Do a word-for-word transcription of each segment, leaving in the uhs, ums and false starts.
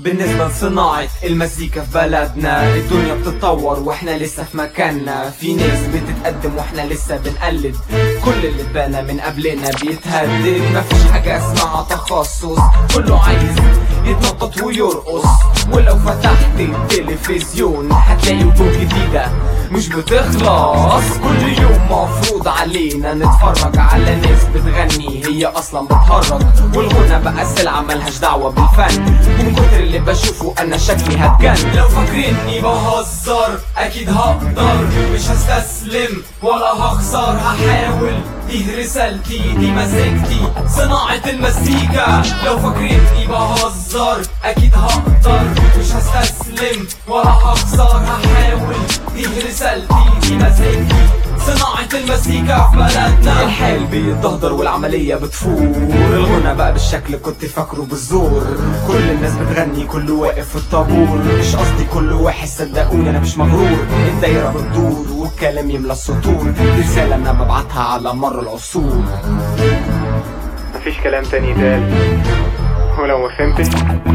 بالنسبة لصناعة المزيكا في بلدنا، الدنيا بتتطور واحنا لسه في مكاننا، في ناس بتتقدم واحنا لسه بنقلد، كل اللي اتبنى من قبلنا بيتهدد، مفيش حاجة اسمها تخصص، كله عايز يتنطط ويرقص، ولو فتحت التلفزيون هتلاقي وجوه جديدة مش بتخلص، كل يوم مفروض علينا نتفرج على ناس بتغني هي اصلا بتهرج، والغنى بقى سلعة ملهاش دعوة بالفن، من كتر اللي بشوفه انا شكلي هتجن. لو فاكريني بهزر اكيد هقدر، مش هستسلم ولا هخسر، هحاول دي رسالتي دي مزيكتي صناعة المزيكا. لو فاكريني بهزر اكيد هقدر، مش هستسلم ولا هخسر، هحاول دي رسالتي دي مزيكتي صناعة المزيكا في بلدنا. الحال بيتدهدر والعملية بتفور، الغنى بقى بالشكل كنت فاكره بالزور، كل الناس بتغني كله واقف في الطابور، مش قصدي كل واحد صدقوني انا مش مغرور، الدايرة بتدور والكلام يملى السطور، رسالة انا ببعتها على مر العصور. مفيش كلام تاني يتقال، ولو ما فهمتش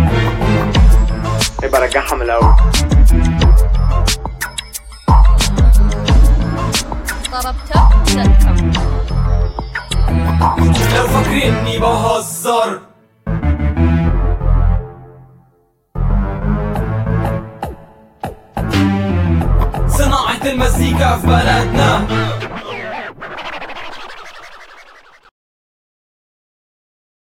يبقى رجعها من الاول. ضربت سلكم. لو فاكريني بهزر صناعة المزيكا في بلدنا.